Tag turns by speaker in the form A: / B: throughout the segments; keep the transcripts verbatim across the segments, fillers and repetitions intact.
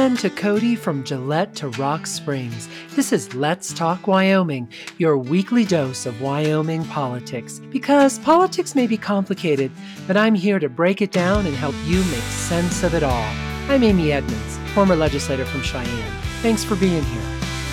A: and to Cody from Gillette to Rock Springs. This is Let's Talk Wyoming, your weekly dose of Wyoming politics. Because politics may be complicated, but I'm here to break it down and help you make sense of it all. I'm Amy Edmonds, former legislator from Cheyenne. Thanks for being here.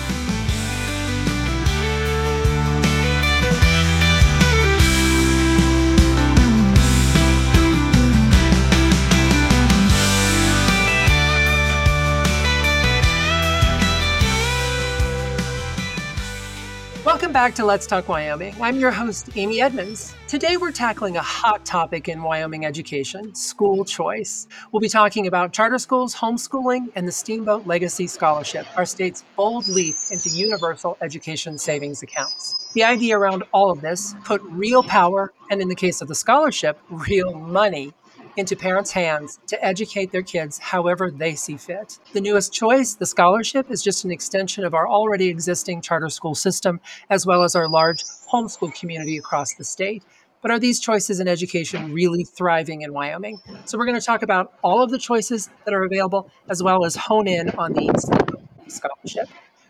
A: Welcome back to Let's Talk Wyoming. I'm your host, Amy Edmonds. Today we're tackling a hot topic in Wyoming education, school choice. We'll be talking about charter schools, homeschooling, and the Steamboat Legacy Scholarship, our state's bold leap into universal education savings accounts. The idea around all of this, put real power, and in the case of the scholarship, real money, into parents' hands to educate their kids however they see fit. The newest choice, the scholarship, is just an extension of our already existing charter school system, as well as our large homeschool community across the state. But are these choices in education really thriving in Wyoming? So we're going to talk about all of the choices that are available, as well as hone in on the scholarship.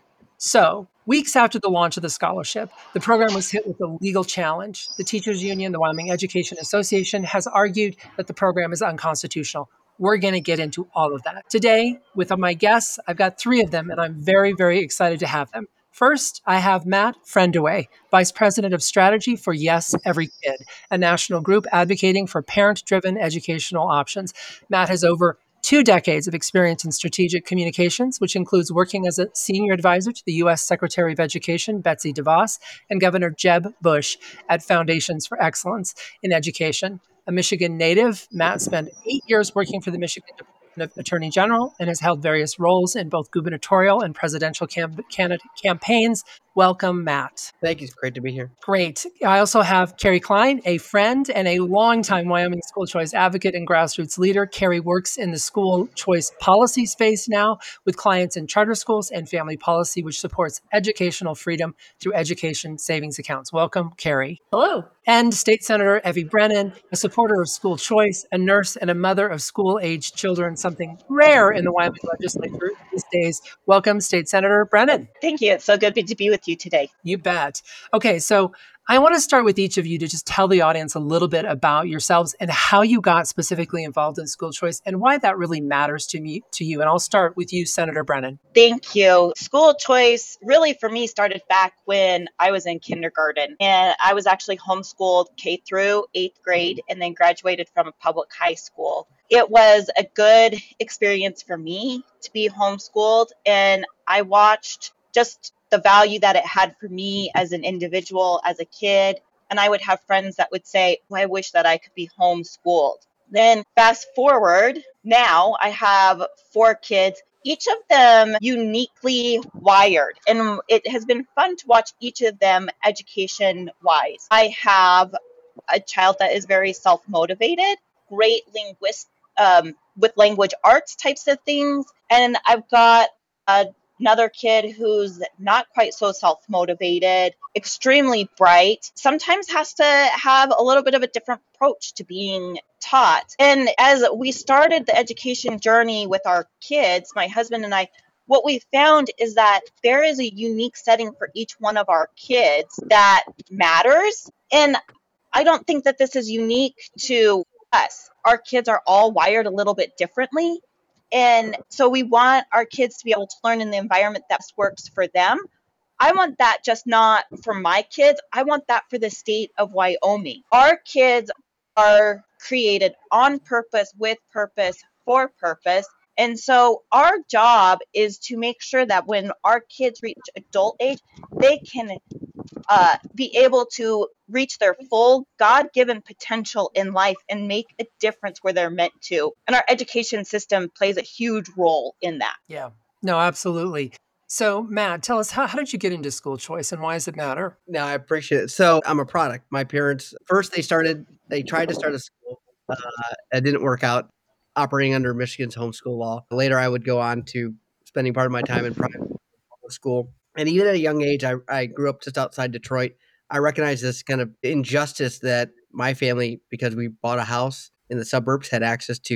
A: So, weeks after the launch of the scholarship, the program was hit with a legal challenge. The Teachers Union, the Wyoming Education Association, has argued that the program is unconstitutional. We're going to get into all of that. Today, with my guests, I've got three of them, and I'm very, very excited to have them. First, I have Matt Friendaway, Vice President of Strategy for Yes Every Kid, a national group advocating for parent-driven educational options. Matt has over two decades of experience in strategic communications, which includes working as a senior advisor to the U S Secretary of Education, Betsy DeVos, and Governor Jeb Bush at Foundations for Excellence in Education. A Michigan native, Matt spent eight years working for the Michigan Department of Attorney General and has held various roles in both gubernatorial and presidential camp- candidate campaigns. Welcome, Matt.
B: Thank you. It's great to be here.
A: Great. I also have Carrie Klein, a friend and a longtime Wyoming school choice advocate and grassroots leader. Carrie works in the school choice policy space now with clients in charter schools and family policy, which supports educational freedom through education savings accounts. Welcome, Carrie.
C: Hello.
A: And State Senator Evie Brennan, a supporter of school choice, a nurse, and a mother of school-aged children, something rare in the Wyoming legislature these days. Welcome, State Senator Brennan.
C: Thank you. It's so good to be with you today.
A: You bet. Okay, so I want to start with each of you to just tell the audience a little bit about yourselves and how you got specifically involved in school choice and why that really matters to me, to you. And I'll start with you, Senator Brennan.
C: Thank you. School choice really for me started back when I was in kindergarten, and I was actually homeschooled K through eighth grade and then graduated from a public high school. It was a good experience for me to be homeschooled, and I watched just the value that it had for me as an individual, as a kid. And I would have friends that would say, well, I wish that I could be homeschooled. Then fast forward, now I have four kids, each of them uniquely wired. And it has been fun to watch each of them education-wise. I have a child that is very self-motivated, great linguist um, with language arts types of things. And I've got a another kid who's not quite so self-motivated, extremely bright, sometimes has to have a little bit of a different approach to being taught. And as we started the education journey with our kids, my husband and I, what we found is that there is a unique setting for each one of our kids that matters. And I don't think that this is unique to us. Our kids are all wired a little bit differently. And so we want our kids to be able to learn in the environment that works for them. I want that just not for my kids. I want that for the state of Wyoming. Our kids are created on purpose, with purpose, for purpose. And so our job is to make sure that when our kids reach adult age, they can uh, be able to reach their full God-given potential in life and make a difference where they're meant to. And our education system plays a huge role in that.
A: Yeah, no, absolutely. So Matt, tell us, how, how did you get into school choice and why does it matter?
B: No, I appreciate it. So I'm a product. My parents, first they started, they tried to start a school. Uh, it didn't work out, operating under Michigan's homeschool law. Later, I would go on to spending part of my time in private school. And even at a young age, I, I grew up just outside Detroit. I recognized this kind of injustice that my family, because we bought a house in the suburbs, had access to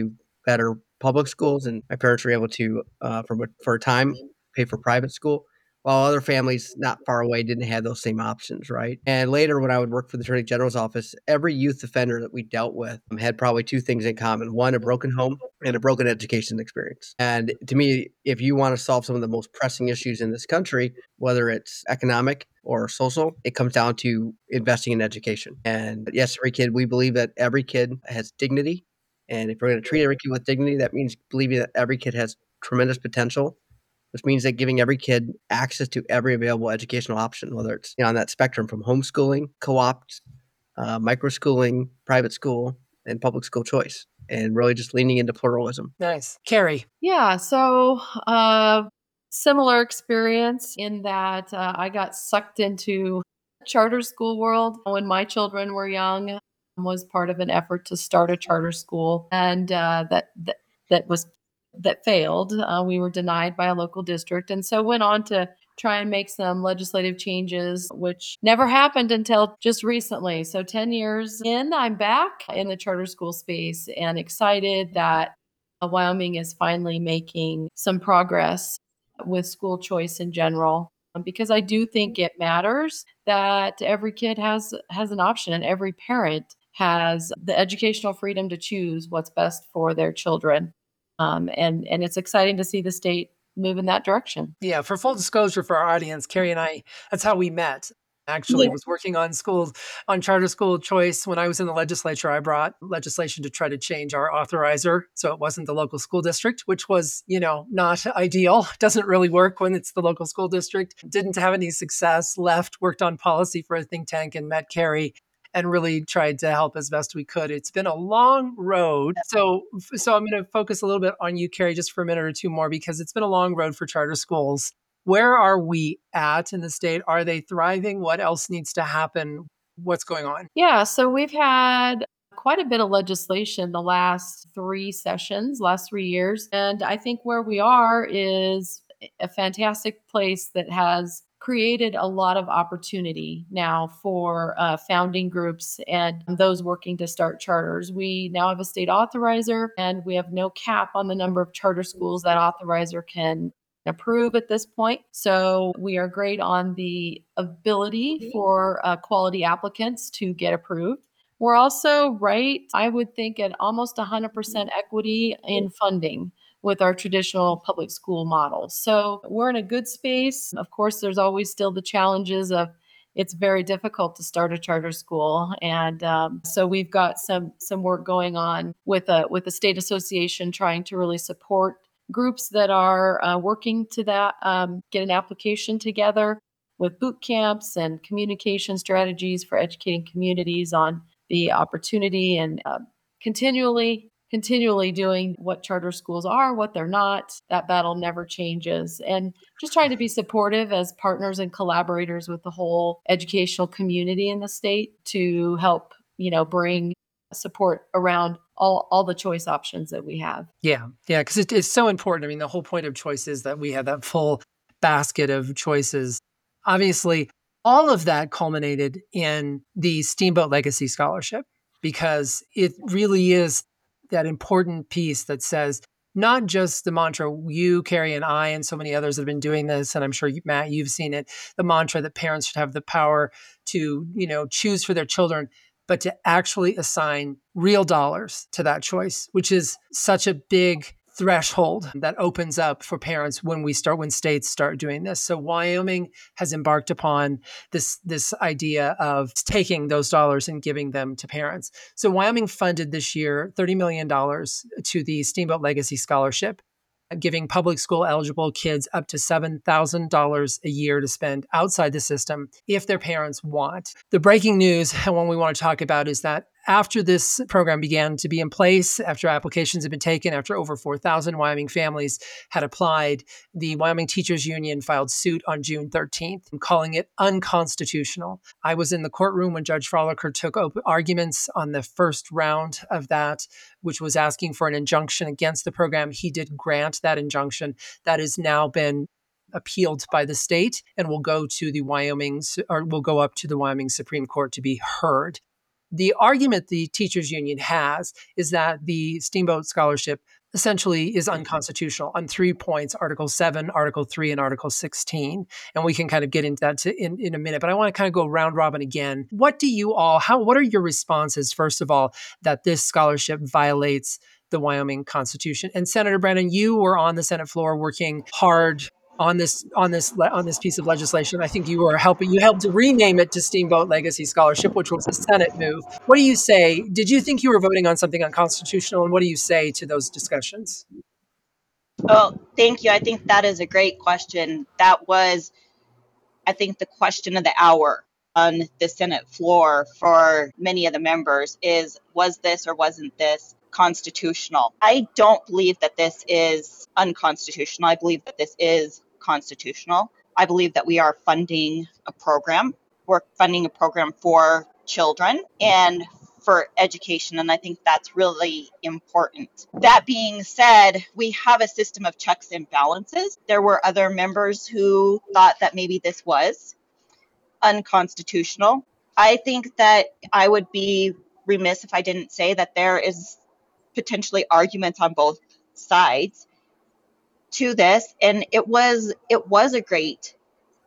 B: better public schools, and my parents were able to, uh, for, for a time, pay for private school, while other families not far away didn't have those same options, right? And later, when I would work for the Attorney General's office, every youth offender that we dealt with had probably two things in common. One, a broken home, and a broken education experience. And to me, if you want to solve some of the most pressing issues in this country, whether it's economic or social, it comes down to investing in education. And yes, every kid, we believe that every kid has dignity. And if we're going to treat every kid with dignity, that means believing that every kid has tremendous potential, which means that giving every kid access to every available educational option, whether it's, you know, on that spectrum from homeschooling, co-ops, uh, microschooling, private school, and public school choice, and really just leaning into pluralism.
A: Nice. Carrie.
D: Yeah. So, uh, similar experience in that uh, I got sucked into charter school world when my children were young. Was part of an effort to start a charter school, and uh, that, that that was that failed. Uh, we were denied by a local district, and so went on to try and make some legislative changes, which never happened until just recently. So ten years in, I'm back in the charter school space and excited that uh, Wyoming is finally making some progress with school choice in general. um, Because I do think it matters that every kid has has an option and every parent has the educational freedom to choose what's best for their children. Um, and and it's exciting to see the state move in that direction.
A: Yeah, for full disclosure for our audience, Carrie and I, that's how we met. Actually,
D: Yeah.
A: was working on schools, on charter school choice. When I was in the legislature, I brought legislation to try to change our authorizer so it wasn't the local school district, which was, you know, not ideal. Doesn't really work when it's the local school district. Didn't have any success. Left, worked on policy for a think tank and met Carrie and really tried to help as best we could. It's been a long road. So, so I'm going to focus a little bit on you, Carrie, just for a minute or two more, because it's been a long road for charter schools. Where are we at in the state? Are they thriving? What else needs to happen? What's going on?
D: Yeah, so we've had quite a bit of legislation the last three sessions, last three years. And I think where we are is a fantastic place that has created a lot of opportunity now for uh, founding groups and those working to start charters. We now have a state authorizer, and we have no cap on the number of charter schools that authorizer can approve at this point. So we are great on the ability for uh, quality applicants to get approved. We're also right, I would think, at almost one hundred percent equity in funding with our traditional public school model. So we're in a good space. Of course, there's always still the challenges of it's very difficult to start a charter school, and um, so we've got some some work going on with a with the state association trying to really support groups that are uh, working to that, um, get an application together with boot camps and communication strategies for educating communities on the opportunity, and uh, continually, continually doing what charter schools are, what they're not. That battle never changes. And just trying to be supportive as partners and collaborators with the whole educational community in the state to help, you know, bring support around all, all the choice options that we have.
A: Yeah, yeah, because it, it's so important. I mean, the whole point of choice is that we have that full basket of choices. Obviously, all of that culminated in the Steamboat Legacy Scholarship, because it really is that important piece that says not just the mantra, you, Carrie, and I, and so many others have been doing this, and I'm sure, you, Matt, you've seen it, the mantra that parents should have the power to, you know, choose for their children, but to actually assign real dollars to that choice, which is such a big threshold that opens up for parents when we start, when states start doing this. So Wyoming has embarked upon this, this idea of taking those dollars and giving them to parents. So Wyoming funded this year thirty million dollars to the Steamboat Legacy Scholarship, giving public school eligible kids up to seven thousand dollars a year to spend outside the system if their parents want. The breaking news, and one we want to talk about, is that after this program began to be in place, after applications had been taken, after over four thousand Wyoming families had applied, the Wyoming Teachers Union filed suit on June thirteenth, calling it unconstitutional. I was in the courtroom when Judge Frolicker took op- arguments on the first round of that, which was asking for an injunction against the program. He did grant that injunction. That has now been appealed by the state and will go to the Wyoming, or will go up to the Wyoming Supreme Court to be heard. The argument the teachers union has is that the Steamboat Scholarship essentially is unconstitutional on three points, Article seven, Article three, and Article sixteen. And we can kind of get into that to, in, in a minute, but I want to kind of go round robin again. What do you all, how, what are your responses, first of all, that this scholarship violates the Wyoming Constitution? And Senator Brennan, you were on the Senate floor working hard on this on this on this piece of legislation. I think you were helping you helped to rename it to Steamboat Legacy Scholarship, which was a Senate move. What do you say? Did you think you were voting on something unconstitutional, and what do you say to those discussions?
C: Well, thank you. I think that is a great question. That was, I think, the question of the hour on the Senate floor for many of the members is, was this or wasn't this constitutional? I don't believe that this is unconstitutional. I believe that this is constitutional. I believe that we are funding a program. We're funding a program for children and for education, and I think that's really important. That being said, we have a system of checks and balances. There were other members who thought that maybe this was unconstitutional. I think that I would be remiss if I didn't say that there is potentially arguments on both sides to this, and it was it was a great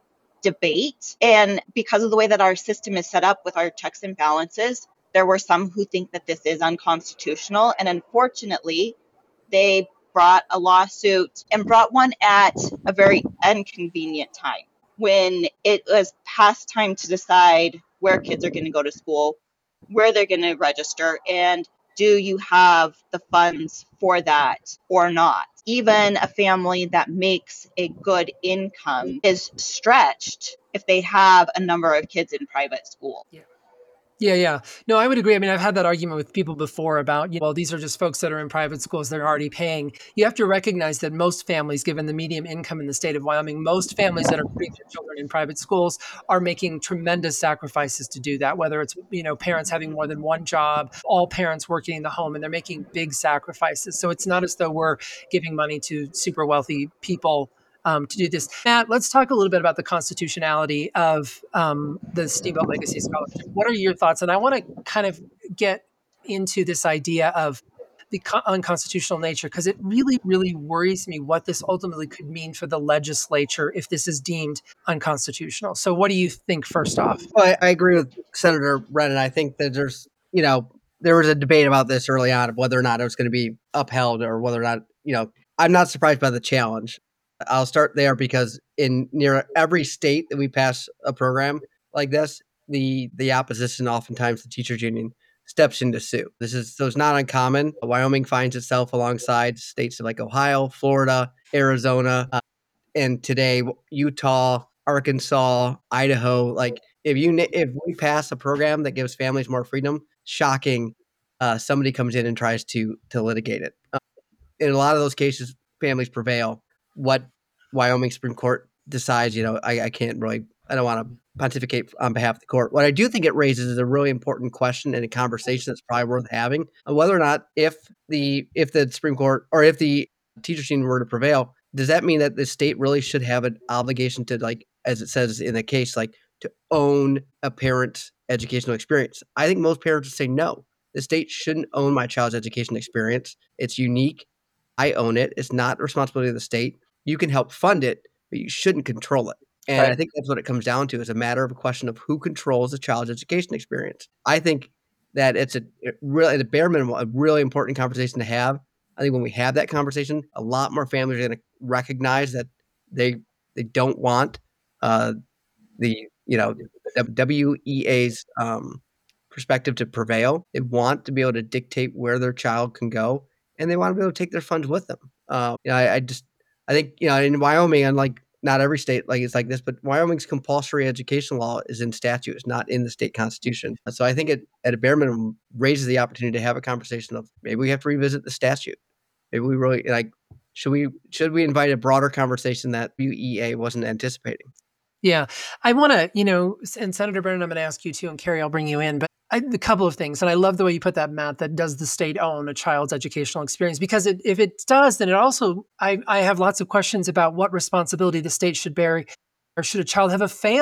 C: debate. And because of the way that our system is set up with our checks and balances, there were some who think that this is unconstitutional, and unfortunately they brought a lawsuit and brought one at a very inconvenient time when it was past time to decide where kids are going to go to school, where they're going to register, and do you have the funds for that or not? Even a family that makes a good income is stretched if they have a number of kids in private school.
A: Yeah. Yeah, yeah. No, I would agree. I mean, I've had that argument with people before about, you know, well, these are just folks that are in private schools, they're already paying. You have to recognize that most families, given the median income in the state of Wyoming, most families that are putting their children in private schools are making tremendous sacrifices to do that, whether it's, you know, parents having more than one job, all parents working in the home, and they're making big sacrifices. So it's not as though we're giving money to super wealthy people Um, to do this. Matt, let's talk a little bit about the constitutionality of um, the Steamboat Legacy Scholarship. What are your thoughts? And I want to kind of get into this idea of the co- unconstitutional nature, because it really, really worries me what this ultimately could mean for the legislature if this is deemed unconstitutional. So what do you think, first off?
B: Well, I, I agree with Senator Brennan. I think that there's, you know, there was a debate about this early on of whether or not it was going to be upheld or whether or not, you know, I'm not surprised by the challenge. I'll start there because in near every state that we pass a program like this, the the opposition, oftentimes the teachers union, steps in to sue. This is so it's not uncommon. Wyoming finds itself alongside states like Ohio, Florida, Arizona, uh, and today Utah, Arkansas, Idaho. Like if you na- if we pass a program that gives families more freedom, shocking, uh, somebody comes in and tries to to litigate it. Uh, in a lot of those cases, families prevail. What Wyoming Supreme Court decides, you know, I, I can't really, I don't want to pontificate on behalf of the court. What I do think it raises is a really important question and a conversation that's probably worth having on whether or not if the if the Supreme Court or if the teachers union were to prevail, does that mean that the state really should have an obligation to, like, as it says in the case, like to own a parent's educational experience? I think most parents would say no. The state shouldn't own my child's education experience. It's unique. I own it. It's not the responsibility of the state. You can help fund it, but you shouldn't control it. And
A: Right.
B: I think that's what it comes down to, is a matter of a question of who controls the child's education experience. I think that it's a it really, at a bare minimum, a really important conversation to have. I think when we have that conversation, a lot more families are going to recognize that they they don't want uh, the you know the W E A's um, perspective to prevail. They want to be able to dictate where their child can go, and they want to be able to take their funds with them. Uh, you know, I, I just I think, you know, in Wyoming, unlike not every state like it's like this, but Wyoming's compulsory education law is in statute. It's not in the state constitution. So I think it, at a bare minimum, raises the opportunity to have a conversation of maybe we have to revisit the statute. Maybe we really like should we should we invite a broader conversation that W E A wasn't anticipating?
A: Yeah, I want to, you know, and Senator Brennan, I'm going to ask you too, and Carrie, I'll bring you in, but I, a couple of things. And I love the way you put that, Matt, that does the state own a child's educational experience? Because it, if it does, then it also, I, I have lots of questions about what responsibility the state should bear, or should a child have a failed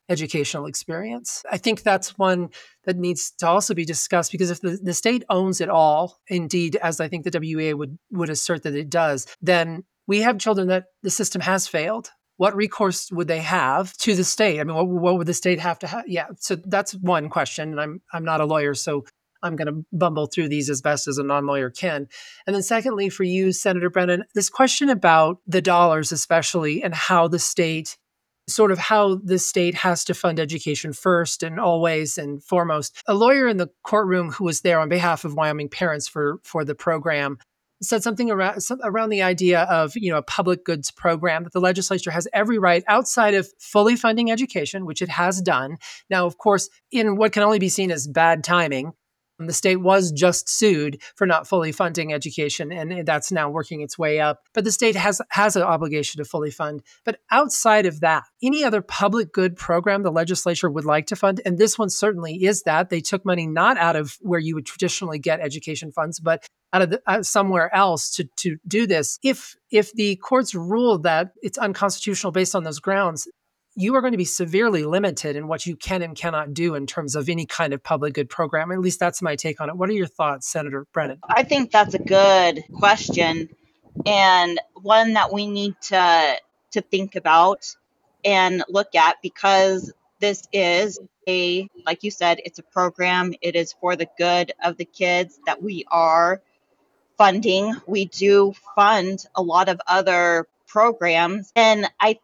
A: educational experience. I think that's one that needs to also be discussed, because if the, the state owns it all, indeed, as I think the W E A would, would assert that it does, then we have children that the system has failed. What recourse would they have to the state? I mean, what, what would the state have to have? Yeah, so that's one question. And I'm I'm not a lawyer, so I'm going to bumble through these as best as a non-lawyer can. And then secondly, for you, Senator Brennan, this question about the dollars especially, and how the state, sort of how the state has to fund education first and always and foremost. A lawyer in the courtroom who was there on behalf of Wyoming parents for, for the program said something around around the idea of, you know, a public goods program, that the legislature has every right, outside of fully funding education, which it has done. Now, of course, in what can only be seen as bad timing, the state was just sued for not fully funding education, and that's now working its way up. But the state has has an obligation to fully fund. But outside of that, any other public good program the legislature would like to fund, and this one certainly is that. They took money not out of where you would traditionally get education funds, but out of the, uh, somewhere else to to do this. If if the courts rule that it's unconstitutional based on those grounds, you are going to be severely limited in what you can and cannot do in terms of any kind of public good program. At least that's my take on it. What are your thoughts, Senator Brennan?
C: I think that's a good question, and one that we need to to think about and look at, because this is a, like you said, it's a program. It is for the good of the kids that we are funding. We do fund a lot of other programs, and I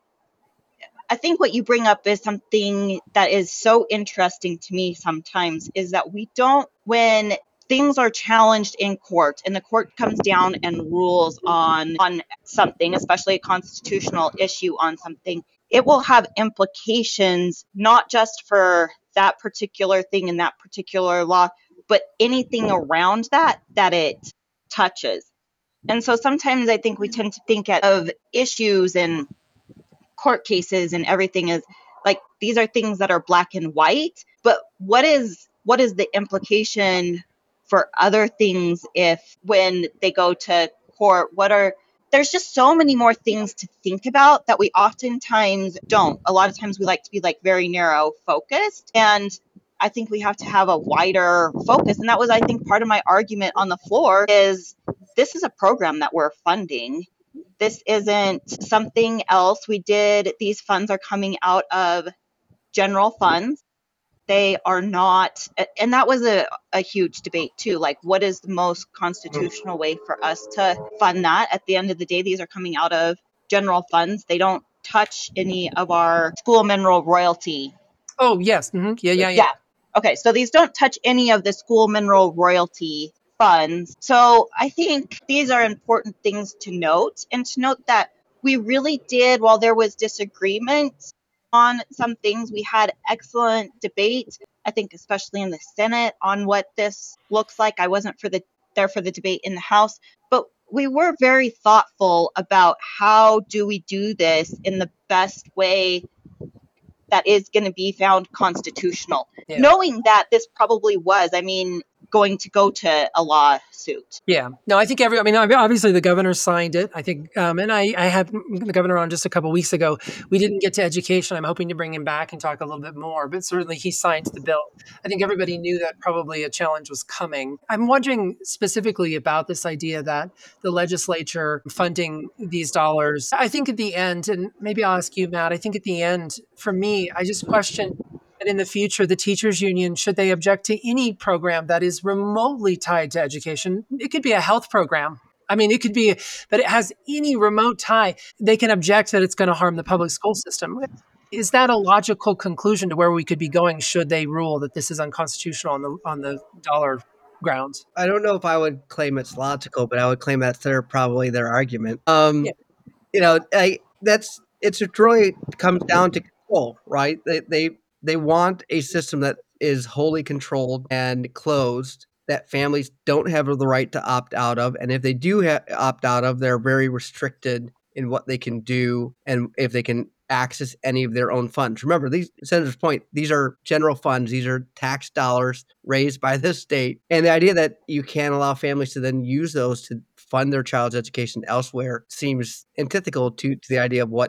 C: I think what you bring up is something that is so interesting to me sometimes, is that we don't, when things are challenged in court and the court comes down and rules on on something, especially a constitutional issue on something, it will have implications not just for that particular thing in that particular law, but anything around that that it touches. And so sometimes I think we tend to think of issues and court cases and everything is like, these are things that are black and white, but what is what is the implication for other things? If when they go to court, what are there's just so many more things to think about that we oftentimes don't. A lot of times we like to be like very narrow focused, and I think we have to have a wider focus. And that was, I think, part of my argument on the floor, is this is a program that we're funding. This isn't something else. We did, these funds are coming out of general funds. They are not, and that was a, a huge debate too. Like, what is the most constitutional way for us to fund that? At the end of the day, these are coming out of general funds. They don't touch any of our school mineral royalty.
A: Oh, yes. Mm-hmm. Yeah, yeah, yeah,
C: yeah. Okay, so these don't touch any of the school mineral royalty funds. So I think these are important things to note, and to note that we really did, while there was disagreement on some things, we had excellent debate, I think, especially in the Senate, on what this looks like. I wasn't for the there for the debate in the House, but we were very thoughtful about how do we do this in the best way that is going to be found constitutional, yeah. Knowing that this probably was, I mean, going to go to a lawsuit.
A: Yeah. No, I think every, I mean, obviously the governor signed it, I think. Um, and I, I had the governor on just a couple of weeks ago. We didn't get to education. I'm hoping to bring him back and talk a little bit more, but certainly he signed the bill. I think everybody knew that probably a challenge was coming. I'm wondering specifically about this idea that the legislature funding these dollars. I think at the end, and maybe I'll ask you, Matt, I think at the end, for me, I just question that in the future, the teachers union, should they object to any program that is remotely tied to education? It could be a health program. I mean, it could be, but it has any remote tie. They can object that it's going to harm the public school system. Is that a logical conclusion to where we could be going should they rule that this is unconstitutional on the on the dollar grounds?
B: I don't know if I would claim it's logical, but I would claim that's their probably their argument. Um, yeah. You know, I, that's it's it really comes down to control, right? They they they want a system that is wholly controlled and closed, that families don't have the right to opt out of, and if they do ha- opt out of, they're very restricted in what they can do and if they can access any of their own funds. Remember, these Senator's point, these are general funds. These are tax dollars raised by the state. And the idea that you can't allow families to then use those to fund their child's education elsewhere seems antithetical to, to the idea of what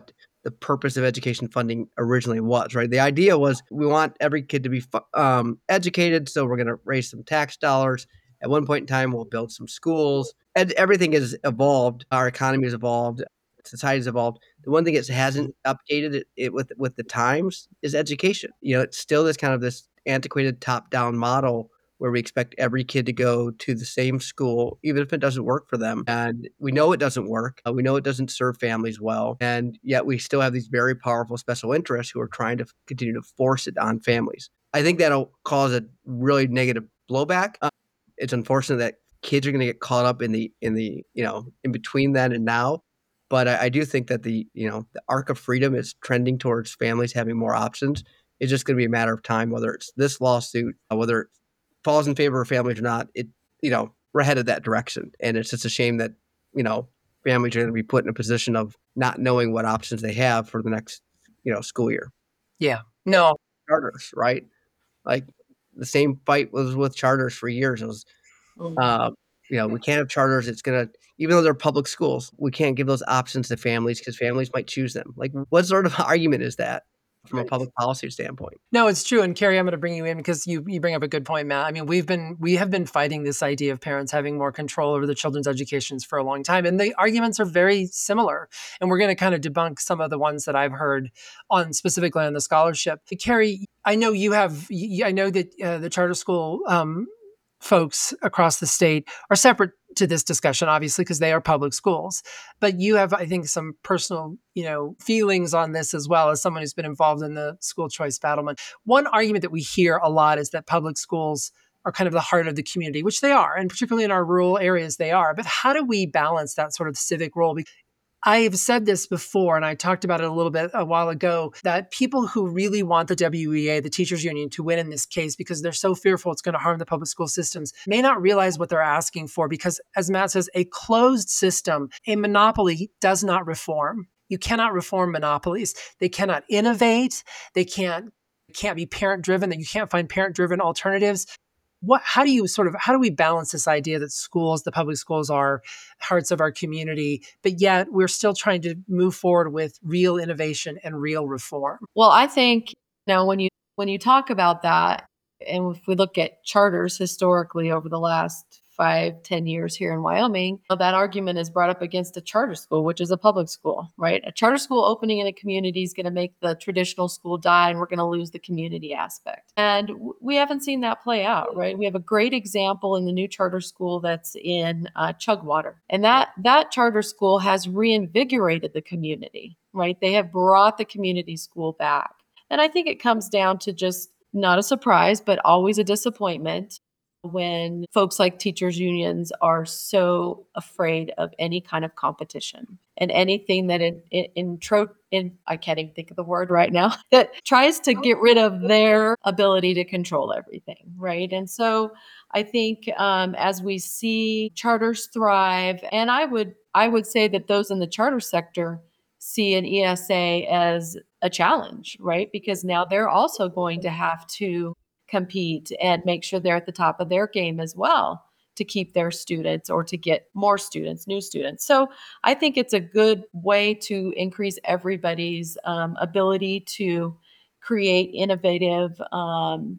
B: the purpose of education funding originally was, right? The idea was we want every kid to be um, educated, so we're going to raise some tax dollars. At one point in time, we'll build some schools. And everything has evolved. Our economy has evolved. Society has evolved. The one thing that hasn't updated it, it with with the times is education. You know, it's still this kind of this antiquated top-down model where we expect every kid to go to the same school, even if it doesn't work for them. And we know it doesn't work. Uh, we know it doesn't serve families well. And yet we still have these very powerful special interests who are trying to continue to force it on families. I think that'll cause a really negative blowback. Uh, it's unfortunate that kids are going to get caught up in the, in the, you know, in between then and now. But I, I do think that the, you know, the arc of freedom is trending towards families having more options. It's just going to be a matter of time, whether it's this lawsuit, uh, whether it falls in favor of families or not. It, you know, we're headed that direction. And it's just a shame that, you know, families are going to be put in a position of not knowing what options they have for the next, you know, school year.
A: Yeah. No.
B: Charters, right? Like the same fight was with charters for years. It was, uh, you know, we can't have charters. It's going to, even though they're public schools, we can't give those options to families because families might choose them. Like, what sort of argument is that from a public policy standpoint?
A: No, it's true. And Carrie, I'm going to bring you in because you you bring up a good point, Matt. I mean, we've been we have been fighting this idea of parents having more control over their children's educations for a long time, and the arguments are very similar. And we're going to kind of debunk some of the ones that I've heard on specifically on the scholarship. Carrie, I know you have. I know that uh, the charter school um, folks across the state are separate to this discussion, obviously, because they are public schools. But you have, I think, some personal, you know, feelings on this as well as someone who's been involved in the school choice battlement. One argument that we hear a lot is that public schools are kind of the heart of the community, which they are, and particularly in our rural areas, they are. But how do we balance that sort of civic role? I have said this before, and I talked about it a little bit a while ago, that people who really want the W E A, the teachers union, to win in this case because they're so fearful it's going to harm the public school systems may not realize what they're asking for because, as Matt says, a closed system, a monopoly does not reform. You cannot reform monopolies. They cannot innovate. They can't, can't be parent-driven, that you can't find parent-driven alternatives. What, how do you sort of, how do we balance this idea that schools, the public schools are hearts of our community, but yet we're still trying to move forward with real innovation and real reform?
D: Well, I think now when you, when you talk about that, and if we look at charters historically over the last five, ten years here in Wyoming, that argument is brought up against a charter school, which is a public school, right? A charter school opening in a community is going to make the traditional school die, and we're going to lose the community aspect. And we haven't seen that play out, right? We have a great example in the new charter school that's in uh, Chugwater. And that, that charter school has reinvigorated the community, right? They have brought the community school back. And I think it comes down to just not a surprise, but always a disappointment when folks like teachers unions are so afraid of any kind of competition and anything that in, in, intro, in I can't even think of the word right now, that tries to get rid of their ability to control everything, right? And so I think um, as we see charters thrive, and I would I would say that those in the charter sector see an E S A as a challenge, right? Because now they're also going to have to compete and make sure they're at the top of their game as well to keep their students or to get more students, new students. So I think it's a good way to increase everybody's um, ability to create innovative um,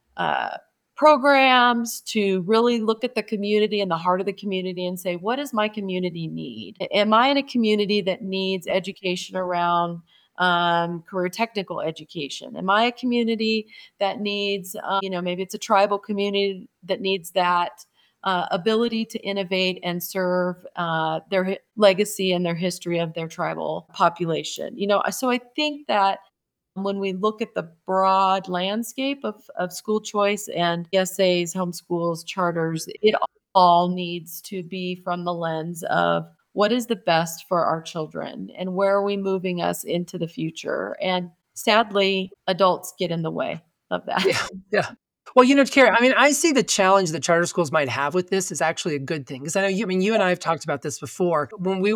D: uh, programs, to really look at the community and the heart of the community and say, what does my community need? Am I in a community that needs education around Um, career technical education? Am I a community that needs, um, you know, maybe it's a tribal community that needs that uh, ability to innovate and serve uh, their hi- legacy and their history of their tribal population? You know, so I think that when we look at the broad landscape of, of school choice and E S As, homeschools, charters, it all needs to be from the lens of what is the best for our children and where are we moving us into the future? And sadly, adults get in the way of that.
A: Yeah, yeah. Well, you know, Carrie, I mean, I see the challenge that charter schools might have with this is actually a good thing. Because I know you, I mean, you and I have talked about this before. When we were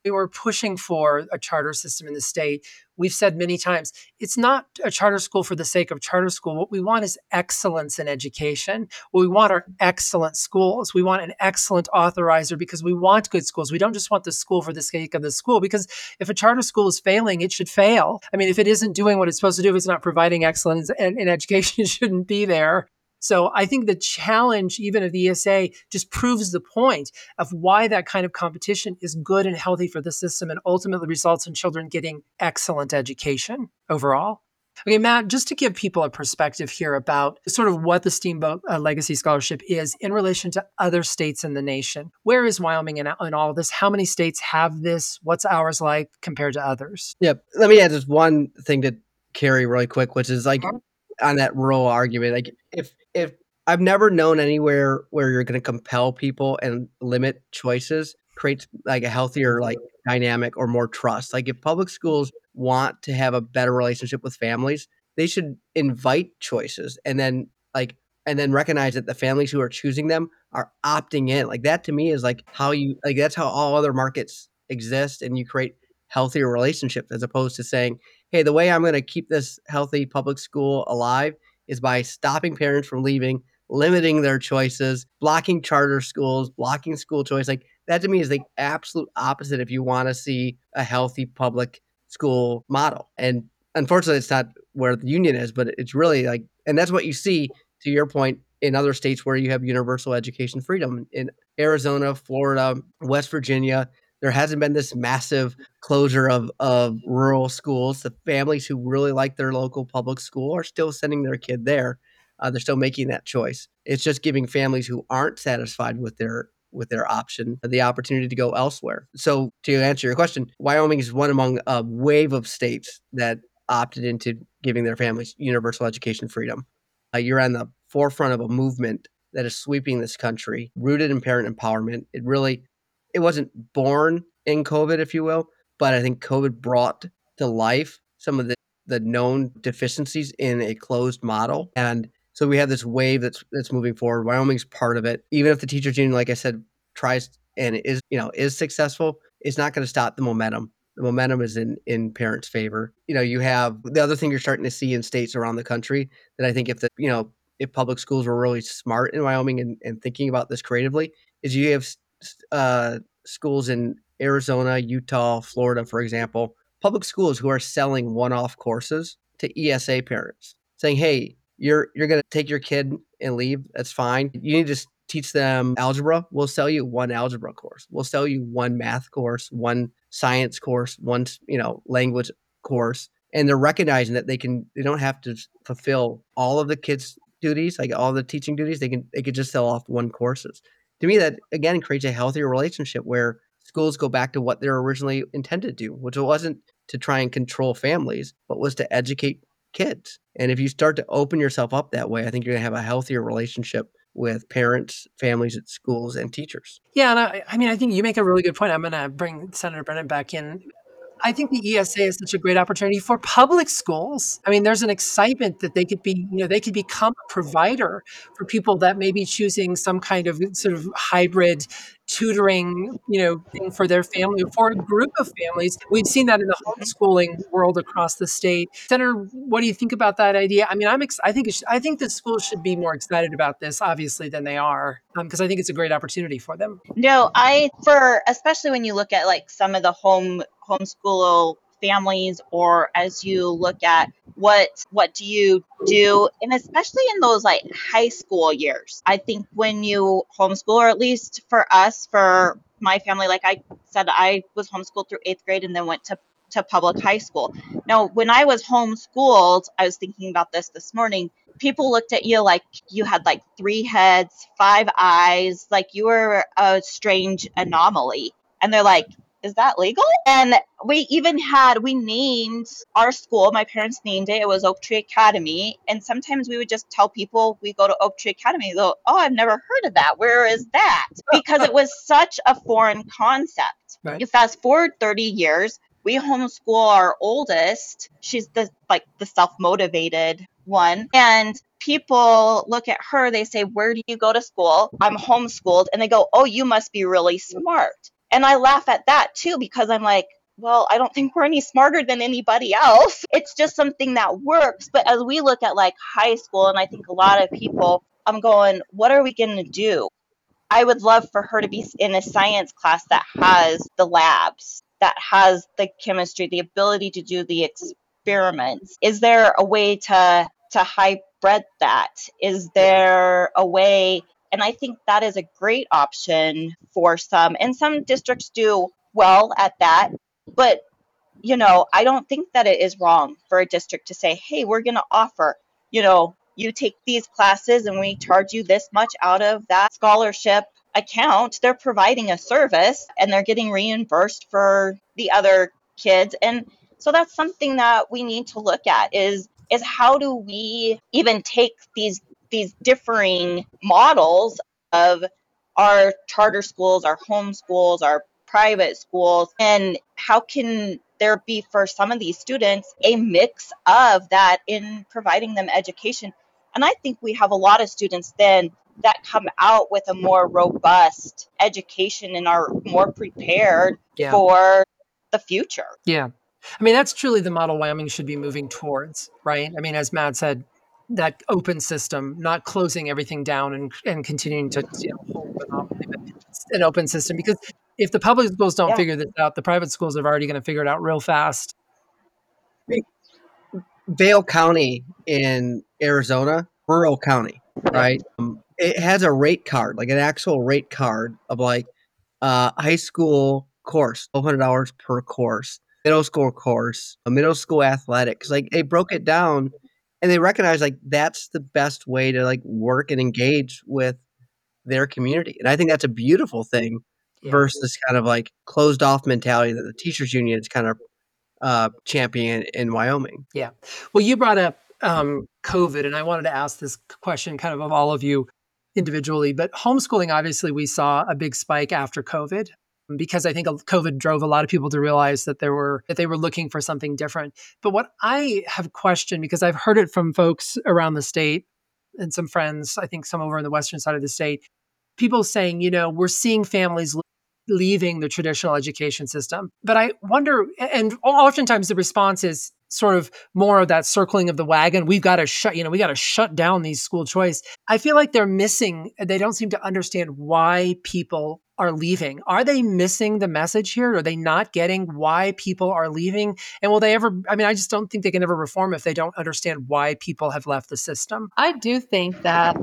A: We were pushing for a charter system in the state. We've said many times, it's not a charter school for the sake of charter school. What we want is excellence in education. What we want are excellent schools. We want an excellent authorizer because we want good schools. We don't just want the school for the sake of the school, because if a charter school is failing, it should fail. I mean, if it isn't doing what it's supposed to do, if it's not providing excellence in, in education, it shouldn't be there. So I think the challenge, even of the E S A, just proves the point of why that kind of competition is good and healthy for the system and ultimately results in children getting excellent education overall. Okay, Matt, just to give people a perspective here about sort of what the Steamboat uh, Legacy Scholarship is in relation to other states in the nation. Where is Wyoming in, in all of this? How many states have this? What's ours like compared to others?
B: Yeah, let me add just one thing to Carrie really quick, which is like on that rural argument, like if if I've never known anywhere where you're going to compel people and limit choices creates like a healthier like dynamic or more trust. Like if public schools want to have a better relationship with families, they should invite choices and then like and then recognize that the families who are choosing them are opting in. Like that to me is like how you like that's how all other markets exist, and you create healthier relationships as opposed to saying, hey, the way I'm going to keep this healthy public school alive is by stopping parents from leaving, limiting their choices, blocking charter schools, blocking school choice. Like that to me is the absolute opposite if you want to see a healthy public school model. And unfortunately, it's not where the union is, but it's really like, and that's what you see, to your point, in other states where you have universal education freedom. In Arizona, Florida, West Virginia, there hasn't been this massive closure of, of rural schools. The families who really like their local public school are still sending their kid there. Uh, they're still making that choice. It's just giving families who aren't satisfied with their with their option the opportunity to go elsewhere. So to answer your question, Wyoming is one among a wave of states that opted into giving their families universal education freedom. Uh, you're on the forefront of a movement that is sweeping this country, rooted in parent empowerment. It really, it wasn't born in COVID, if you will, but I think COVID brought to life some of the, the known deficiencies in a closed model. And so we have this wave that's that's moving forward. Wyoming's part of it. Even if the teachers union, like I said, tries and is, you know, is successful, it's not going to stop the momentum. The momentum is in in parents' favor. You know, you have the other thing you're starting to see in states around the country that I think if the, you know, if public schools were really smart in Wyoming and, and thinking about this creatively, is you have uh, schools in Arizona, Utah, Florida, for example, public schools who are selling one-off courses to E S A parents, saying, hey, you're you're going to take your kid and leave. That's fine. You need to teach them algebra. We'll sell you one algebra course. We'll sell you one math course, one science course, one, you know, language course. And they're recognizing that they can, they don't have to fulfill all of the kids' duties, like all the teaching duties. They can, they could just sell off one courses. To me, that again creates a healthier relationship where schools go back to what they're originally intended to do, which wasn't to try and control families, but was to educate kids. And if you start to open yourself up that way, I think you're going to have a healthier relationship with parents, families at schools, and teachers.
A: Yeah, and I, I mean, I think you make a really good point. I'm going to bring Senator Brennan back in. I think the E S A is such a great opportunity for public schools. I mean, there's an excitement that they could be, you know, they could become a provider for people that may be choosing some kind of sort of hybrid tutoring, you know, thing for their family, for a group of families. We've seen that in the homeschooling world across the state. Senator, what do you think about that idea? I mean, I'm, ex- I think, it should, I think the schools should be more excited about this, obviously, than they are, because um, I think it's a great opportunity for them.
C: No, I for especially when you look at like some of the home homeschool families, or as you look at what what do you do, and especially in those like high school years, I think when you homeschool, or at least for us, for my family, like I said, I was homeschooled through eighth grade and then went to to public high school. Now, when I was homeschooled, I was thinking about this this morning. People looked at you like you had like three heads, five eyes, like you were a strange anomaly. And they're like, is that legal? And we even had, we named our school, my parents named it, it was Oak Tree Academy. And sometimes we would just tell people we go to Oak Tree Academy, they go, oh, I've never heard of that. Where is that? Because it was such a foreign concept. Right. You fast forward thirty years, we homeschool our oldest. She's the like the self-motivated one. And people look at her, they say, where do you go to school? I'm homeschooled. And they go, oh, you must be really smart. And I laugh at that too, because I'm like, well, I don't think we're any smarter than anybody else. It's just something that works. But as we look at like high school, and I think a lot of people, I'm going, what are we going to do? I would love for her to be in a science class that has the labs, that has the chemistry, the ability to do the experiments. Is there a way to to hybrid that? Is there a way? And I think that is a great option for some, and some districts do well at that. But you know, I don't think that it is wrong for a district to say, hey, we're going to offer, you know, you take these classes and we charge you this much out of that scholarship account. They're providing a service and they're getting reimbursed for the other kids. And so that's something that we need to look at is is how do we even take these these differing models of our charter schools, our home schools, our private schools, and how can there be for some of these students a mix of that in providing them education. And I think we have a lot of students then that come out with a more robust education and are more prepared
A: Yeah.
C: for the future.
A: Yeah. I mean, that's truly the model Wyoming should be moving towards, right? I mean, as Matt said, that open system, not closing everything down and, and continuing to, you know, hold a monopoly, but it's an open system. Because if the public schools don't
C: Yeah.
A: figure this out, the private schools are already going to figure it out real fast.
B: Vail County in Arizona, rural county, right? Um, it has a rate card, like an actual rate card of like uh, high school course, twelve hundred dollars per course, middle school course, a middle school athletics. Like they broke it down and they recognize like that's the best way to like work and engage with their community. And I think that's a beautiful thing
A: Yeah.
B: versus kind of like closed off mentality that the teachers union is kind of uh, champion in Wyoming.
A: Yeah. Well, you brought up um, COVID, and I wanted to ask this question kind of of all of you individually, but homeschooling, obviously, we saw a big spike after COVID because I think COVID drove a lot of people to realize that there were that they were looking for something different. But what I have questioned, because I've heard it from folks around the state and some friends, I think some over on the western side of the state, people saying, you know, we're seeing families leaving the traditional education system. But I wonder, and oftentimes the response is sort of more of that circling of the wagon. We've got to shut, you know, we got to shut down these school choice. I feel like they're missing, they don't seem to understand why people are leaving. Are they missing the message here? Are they not getting why people are leaving? And will they ever, I mean, I just don't think they can ever reform if they don't understand why people have left the system.
D: I do think that,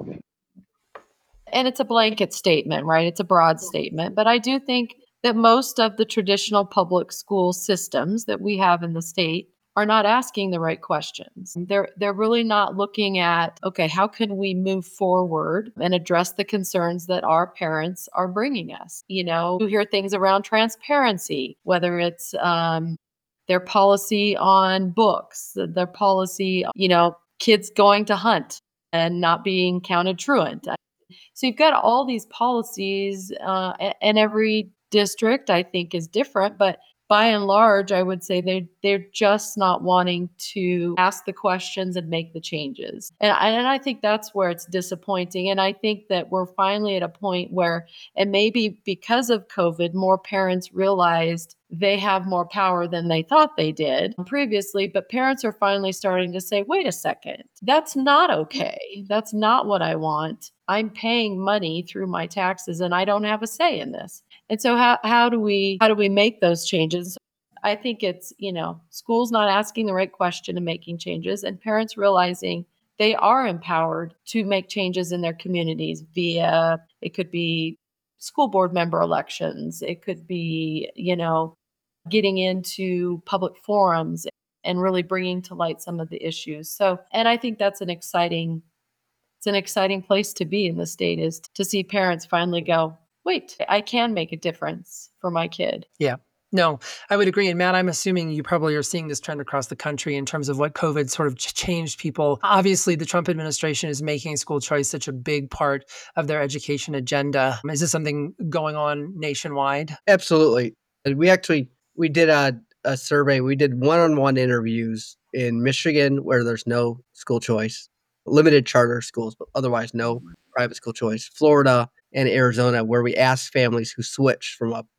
D: and it's a blanket statement, right? It's a broad statement, but I do think that most of the traditional public school systems that we have in the state are not asking the right questions. They're they're really not looking at, okay, how can we move forward and address the concerns that our parents are bringing us? You know, you hear things around transparency, whether it's um, their policy on books, their policy, you know, kids going to hunt and not being counted truant. So you've got all these policies, uh, and every district, I think, is different. But by and large, I would say they they're just not wanting to ask the questions and make the changes. And I, and I think that's where it's disappointing. And I think that we're finally at a point where, and maybe because of COVID, more parents realized they have more power than they thought they did previously. But parents are finally starting to say, wait a second, that's not okay. That's not what I want. I'm paying money through my taxes and I don't have a say in this. And so how, how do we how do we make those changes? I think it's, you know, schools not asking the right question and making changes, and parents realizing they are empowered to make changes in their communities via, it could be school board member elections. It could be, you know, getting into public forums and really bringing to light some of the issues. So, and I think that's an exciting, it's an exciting place to be in the state, is to see parents finally go, wait, I can make a difference for my kid.
A: Yeah. No, I would agree. And Matt, I'm assuming you probably are seeing this trend across the country in terms of what COVID sort of changed people. Obviously, the Trump administration is making school choice such a big part of their education agenda. Is this something going on nationwide?
B: Absolutely. And we actually, we did a, a survey. We did one-on-one interviews in Michigan where there's no school choice, limited charter schools, but otherwise no private school choice, Florida and Arizona, where we asked families who switched from a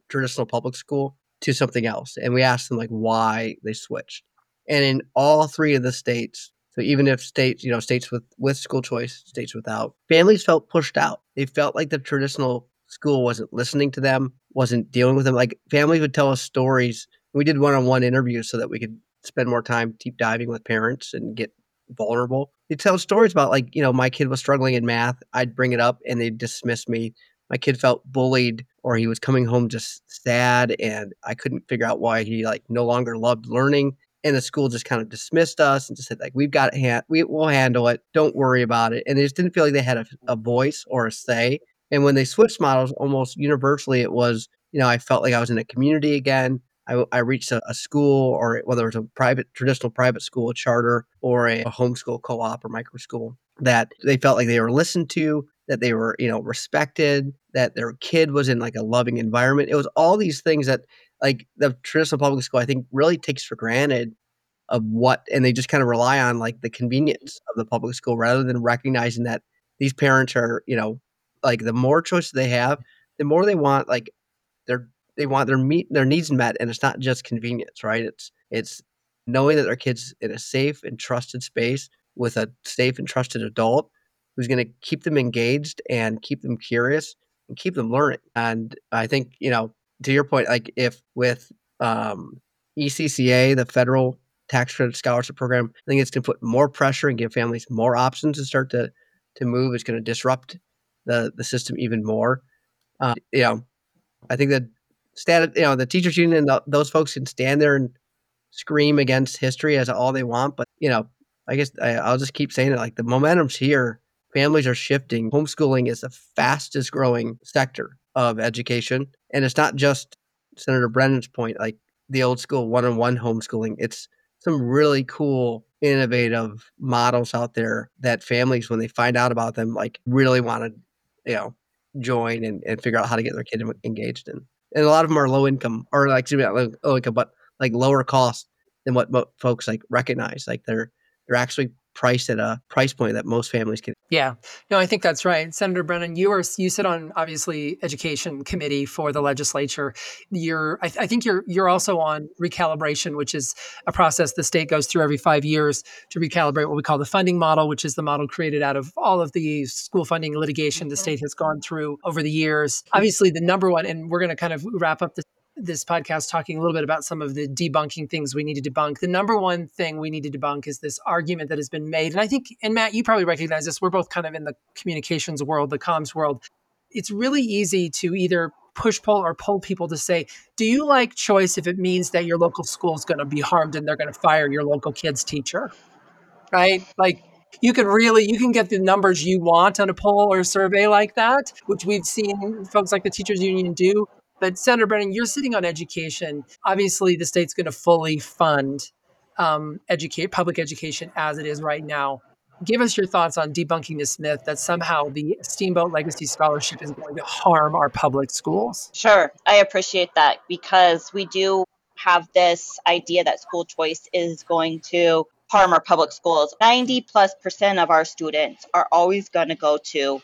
B: traditional public school to something else. And we asked them like why they switched. And in all three of the states, so even if states, you know, states with, with school choice, states without, families felt pushed out. They felt like the traditional school wasn't listening to them, wasn't dealing with them. Like families would tell us stories. We did one-on-one interviews so that we could spend more time deep diving with parents and get vulnerable. They'd tell stories about like, you know, my kid was struggling in math. I'd bring it up and they'd dismiss me. My kid felt bullied or he was coming home just sad and I couldn't figure out why he like no longer loved learning. And the school just kind of dismissed us and just said like, we've got it, we will handle it. Don't worry about it. And they just didn't feel like they had a, a voice or a say. And when they switched models, almost universally, it was, you know, I felt like I was in a community again. I, I reached a, a school, or whether it was a private, traditional private school, a charter, or a, a homeschool co-op or micro school, that they felt like they were listened to, that they were, you know, respected, that their kid was in like a loving environment. It was all these things that like the traditional public school, I think, really takes for granted of what, and they just kind of rely on like the convenience of the public school rather than recognizing that these parents are, you know, like the more choices they have, the more they want like their they want their meet their needs met, and it's not just convenience, right? It's it's knowing that their kids in a safe and trusted space with a safe and trusted adult who's going to keep them engaged and keep them curious and keep them learning. And I think, you know, to your point, like if with um, E C C A, the federal tax credit scholarship program, I think it's going to put more pressure and give families more options to start to to move. It's going to disrupt the the system even more. Uh, you know, I think that stat, you know, the teachers union, th- those folks can stand there and scream against history as all they want, but you know, I guess I, I'll just keep saying it. Like the momentum's here. Families are shifting. Homeschooling is the fastest growing sector of education, and it's not just Senator Brennan's point, like the old school one-on-one homeschooling. It's some really cool, innovative models out there that families, when they find out about them, like really want to, you know, join and, and figure out how to get their kid engaged in. And a lot of them are low income, or like excuse me, not low, low income, but like lower cost than what mo- folks like recognize. Like they're they're actually priced at a price point that most families can.
A: Yeah, no, I think that's right. Senator Brennan, you are you sit on obviously education committee for the legislature. You're, I, I think you're you're also on recalibration, which is a process the state goes through every five years to recalibrate what we call the funding model, which is the model created out of all of the school funding litigation the state has gone through over the years. Obviously, the number one, and we're going to kind of wrap up this this podcast talking a little bit about some of the debunking things we need to debunk. The number one thing we need to debunk is this argument that has been made. And I think, and Matt, you probably recognize this. We're both kind of in the communications world, the comms world. It's really easy to either push pull or pull people to say, do you like choice if it means that your local school is going to be harmed and they're going to fire your local kid's teacher? Right? Like you can really, you can get the numbers you want on a poll or a survey like that, which we've seen folks like the teachers union do. But Senator Brennan, you're sitting on education. Obviously, the state's going to fully fund um, educate public education as it is right now. Give us your thoughts on debunking this myth that somehow the Steamboat Legacy Scholarship is going to harm our public schools.
C: Sure, I appreciate that because we do have this idea that school choice is going to harm our public schools. ninety plus percent of our students are always going to go to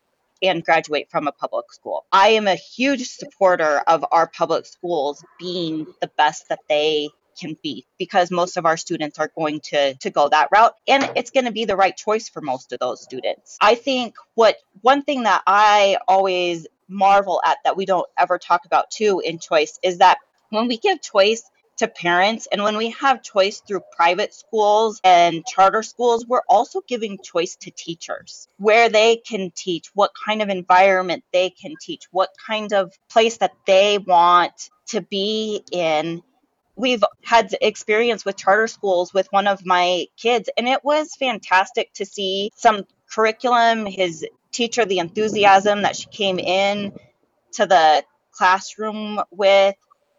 C: and graduate from a public school. I am a huge supporter of our public schools being the best that they can be because most of our students are going to to go that route and it's going to be the right choice for most of those students. I think what one thing that I always marvel at that we don't ever talk about too in choice is that when we give choice to parents and when we have choice through private schools and charter schools, we're also giving choice to teachers where they can teach, what kind of environment they can teach, what kind of place that they want to be in. We've had experience with charter schools with one of my kids, and it was fantastic to see some curriculum, his teacher, the enthusiasm that she came in to the classroom with.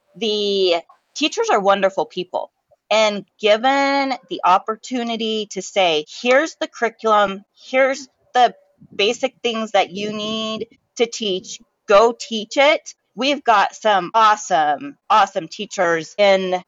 C: The teachers are wonderful people. And given the opportunity to say, here's the curriculum, here's the basic things that you need to teach, go teach it. We've got some awesome, awesome teachers in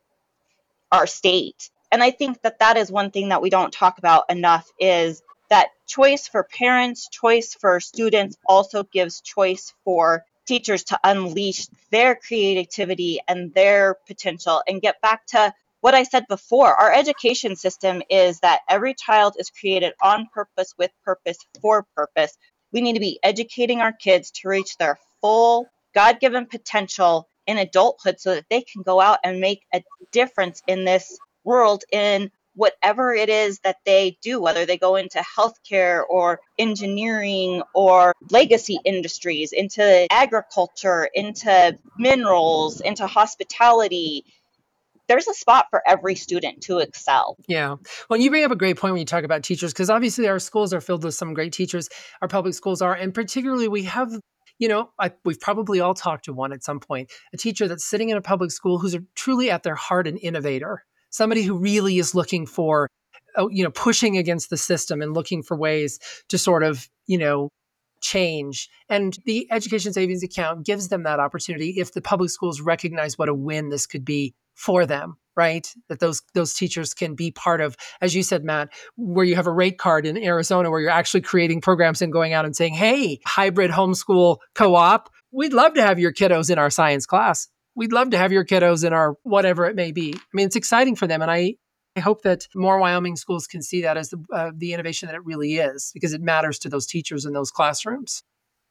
C: our state. And I think that that is one thing that we don't talk about enough is that choice for parents, choice for students also gives choice for teachers to unleash their creativity and their potential and get back to what I said before. Our education system is that every child is created on purpose, with purpose, for purpose. We need to be educating our kids to reach their full God-given potential in adulthood so that they can go out and make a difference in this world in whatever it is that they do, whether they go into healthcare or engineering or legacy industries, into agriculture, into minerals, into hospitality. There's a spot for every student to excel.
A: Yeah. Well, you bring up a great point when you talk about teachers, because obviously our schools are filled with some great teachers. Our public schools are. And particularly, we have, you know, I, we've probably all talked to one at some point, a teacher that's sitting in a public school who's a, truly at their heart an innovator, somebody who really is looking for, uh, you know, pushing against the system and looking for ways to sort of, you know, change. And the education savings account gives them that opportunity if the public schools recognize what a win this could be for them, right? That those those teachers can be part of, as you said, Matt, where you have a rate card in Arizona where you're actually creating programs and going out and saying, hey, hybrid homeschool co-op, we'd love to have your kiddos in our science class. We'd love to have your kiddos in our whatever it may be. I mean, it's exciting for them. And I I hope that more Wyoming schools can see that as the, uh, the innovation that it really is, because it matters to those teachers in those classrooms.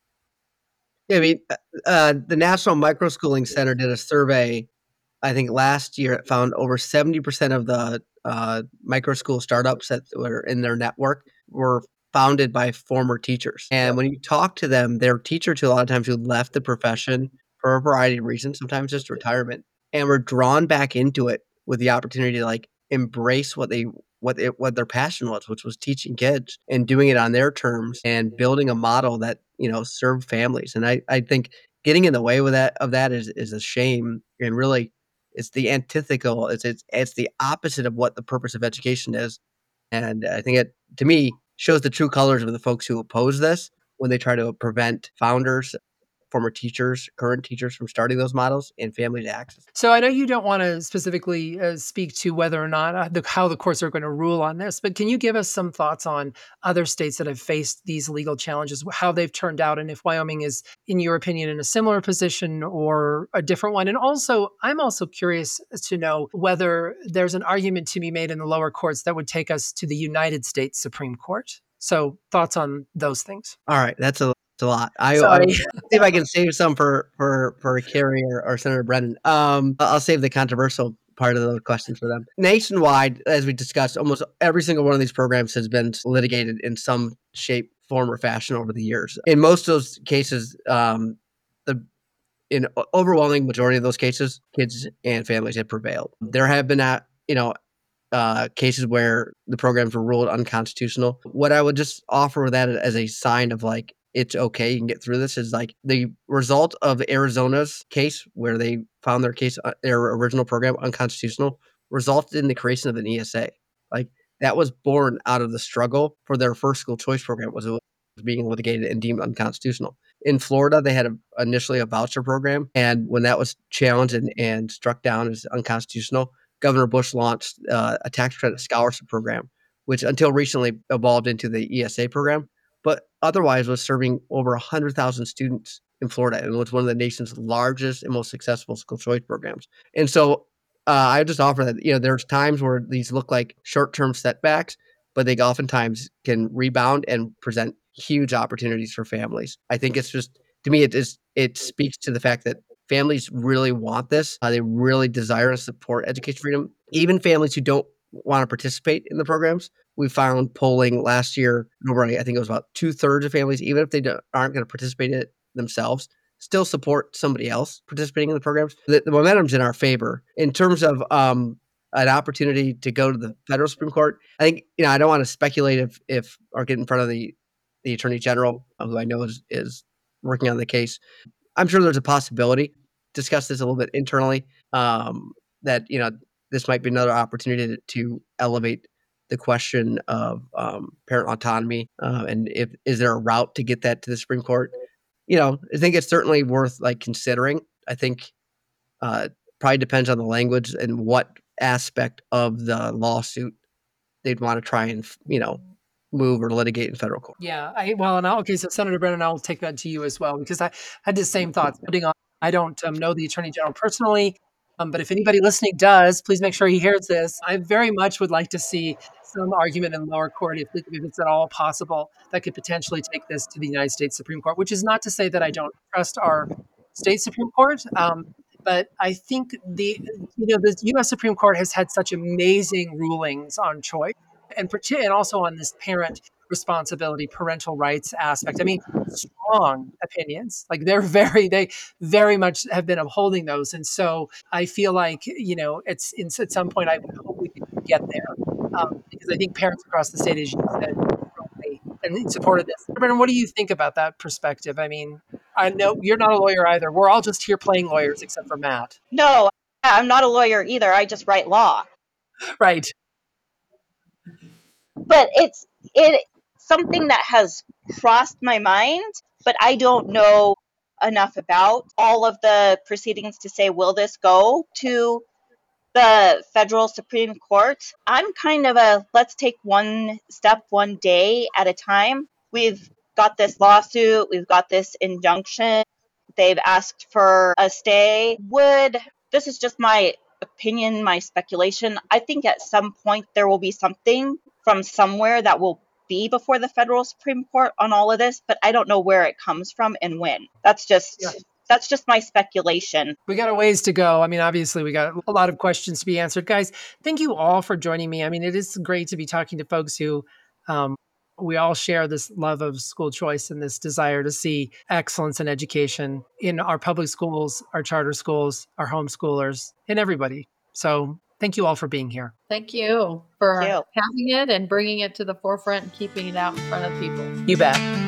B: Yeah, I mean, uh, uh, the National Microschooling Center did a survey, I think last year. It found over seventy percent of the uh, micro school startups that were in their network were founded by former teachers. And when you talk to them, they're teachers who a lot of times who left the profession for a variety of reasons, sometimes just retirement, and were drawn back into it with the opportunity to like embrace what they what it, what their passion was, which was teaching kids and doing it on their terms and building a model that, you know, served families. And I, I think getting in the way with that of that is is a shame, and really it's the antithetical. It's it's it's the opposite of what the purpose of education is. And I think it, to me, shows the true colors of the folks who oppose this when they try to prevent founders, former teachers, current teachers from starting those models and family to access.
A: So I know you don't want to specifically uh, speak to whether or not uh, the, how the courts are going to rule on this, but can you give us some thoughts on other states that have faced these legal challenges, how they've turned out, and if Wyoming is, in your opinion, in a similar position or a different one? And also, I'm also curious to know whether there's an argument to be made in the lower courts that would take us to the United States Supreme Court. So thoughts on those things?
B: All right, that's a, that's a lot. I, I
A: Sorry.
B: see if I can save some for for for Carrie or, or Senator Brennan. Um, I'll save the controversial part of the question for them. Nationwide, as we discussed, almost every single one of these programs has been litigated in some shape, form, or fashion over the years. In most of those cases, um, the in overwhelming majority of those cases, kids and families have prevailed. There have been, uh, you know, uh, cases where the programs were ruled unconstitutional. What I would just offer that as a sign of like, it's okay, you can get through this, is like the result of Arizona's case where they found their case, uh, their original program unconstitutional, resulted in the creation of an E S A. Like that was born out of the struggle for their first school choice program, was, was being litigated and deemed unconstitutional. In Florida, they had a, initially a voucher program, and when that was challenged and, and struck down as unconstitutional, Governor Bush launched uh, a tax credit scholarship program, which until recently evolved into the E S A program, but otherwise was serving over one hundred thousand students in Florida and was one of the nation's largest and most successful school choice programs. And so uh, I just offer that, you know, there's times where these look like short-term setbacks, but they oftentimes can rebound and present huge opportunities for families. I think it's just, to me, it is it speaks to the fact that families really want this. Uh, they really desire and support education freedom. Even families who don't want to participate in the programs, we found polling last year, over, I think it was about two thirds of families, even if they don't, aren't going to participate in it themselves, still support somebody else participating in the programs. The, the momentum's in our favor. In terms of um, an opportunity to go to the federal Supreme Court, I think, you know, I don't want to speculate if, if or get in front of the, the Attorney General, who I know is, is working on the case. I'm sure there's a possibility. Discuss this a little bit internally. Um, that, you know, this might be another opportunity to, to elevate the question of um, parent autonomy, uh, and if is there a route to get that to the Supreme Court? You know, I think it's certainly worth like considering. I think uh, probably depends on the language and what aspect of the lawsuit they'd want to try and, you know, move or litigate in federal court.
A: Yeah. I, well, and I'll, okay. So Senator Brennan, I'll take that to you as well, because I had the same thoughts. Putting on, I don't um, know the Attorney General personally, um, but if anybody listening does, please make sure he hears this. I very much would like to see some argument in lower court, if, if it's at all possible, that could potentially take this to the United States Supreme Court, which is not to say that I don't trust our state Supreme Court. Um, but I think the, you know, the U S Supreme Court has had such amazing rulings on choice, and, and also on this parent responsibility, parental rights aspect. I mean, strong opinions. Like they're very, they very much have been upholding those. And so I feel like, you know, it's, it's at some point I would hope we can get there, um, because I think parents across the state, as you said, strongly and supported this. Brennan, what do you think about that perspective? I mean, I know you're not a lawyer either. We're all just here playing lawyers, except for Matt.
C: No, I'm not a lawyer either. I just write law.
A: Right.
C: But it's it something that has crossed my mind, but I don't know enough about all of the proceedings to say, will this go to the federal Supreme Court? I'm kind of a let's take one step, one day at a time. We've got this lawsuit, we've got this injunction. They've asked for a stay. Would, this is just my opinion, my speculation. I think at some point there will be something from somewhere that will be before the federal Supreme Court on all of this, but I don't know where it comes from and when. That's just yeah. That's just my speculation.
A: We got a ways to go. I mean, obviously, we got a lot of questions to be answered. Guys, thank you all for joining me. I mean, it is great to be talking to folks who um, we all share this love of school choice and this desire to see excellence in education in our public schools, our charter schools, our homeschoolers, and everybody. So thank you all for being here.
D: Thank you for
C: Thank you.
D: having it and bringing it to the forefront and keeping it out in front of people.
A: You bet.